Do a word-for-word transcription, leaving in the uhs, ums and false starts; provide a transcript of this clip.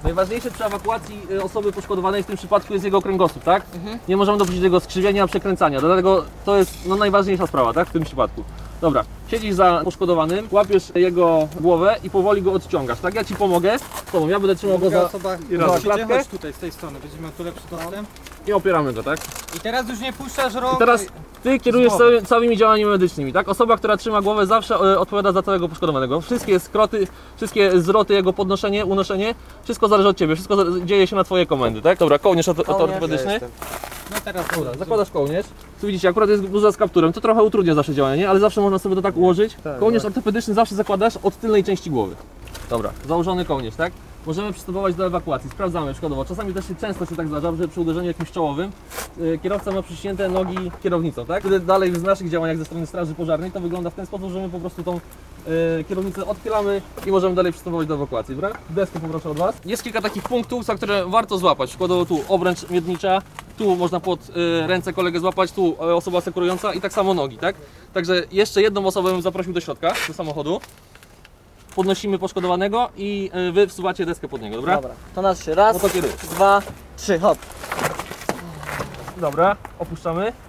Najważniejsze przy ewakuacji y, osoby poszkodowanej w tym przypadku jest jego kręgosłup, tak? Mhm. Nie możemy dopuścić jego skrzywienia, przekręcania, dlatego to jest no, najważniejsza sprawa, tak? W tym przypadku. Dobra, siedzisz za poszkodowanym, łapiesz jego głowę i powoli go odciągasz, tak? Ja Ci pomogę z Tobą, ja będę trzymał go za, osoba, i razem. Klatkę. chodź tutaj z tej strony, będziemy miał tu lepszy dostęp. i opieramy go, tak? I teraz już nie puszczasz rąk. I teraz Ty kierujesz Głowy. cały, całymi działaniami medycznymi, tak? Osoba, która trzyma głowę zawsze e, odpowiada za całego poszkodowanego. Wszystkie skroty, wszystkie zwroty, jego podnoszenie, unoszenie, wszystko zależy od Ciebie, wszystko za- dzieje się na Twoje komendy, tak? Dobra, kołnierz orto- Kołnierz, ortopedyczny. No teraz Dobra, zakładasz kołnierz. Tu widzicie, akurat jest bluza z kapturem, to trochę utrudnia zawsze działanie, nie? Ale zawsze można sobie to tak ułożyć. Tak, Kołnierz tak. ortopedyczny zawsze zakładasz od tylnej części głowy. Dobra, założony kołnierz, tak? Możemy przystępować do ewakuacji. Sprawdzamy przykładowo. Czasami też się, często się tak zdarza, że przy uderzeniu jakimś czołowym yy, kierowca ma przyciśnięte nogi kierownicą, tak? Wtedy dalej w naszych działaniach ze strony straży pożarnej to wygląda w ten sposób, że my po prostu tą yy, kierownicę odchylamy i możemy dalej przystępować do ewakuacji, dobra? Deskę poproszę od Was. Jest kilka takich punktów, za które warto złapać. Przykładowo tu obręcz miednicza, tu można pod y, ręce kolegę złapać, tu y, osoba asekurująca i tak samo nogi, tak? Także jeszcze jedną osobę bym zaprosił do środka, do samochodu. Podnosimy poszkodowanego i y, Wy wsuwacie deskę pod niego, dobra? Dobra, to na trzy. Raz, No to kieruj. dwa, trzy, hop. Dobra, opuszczamy.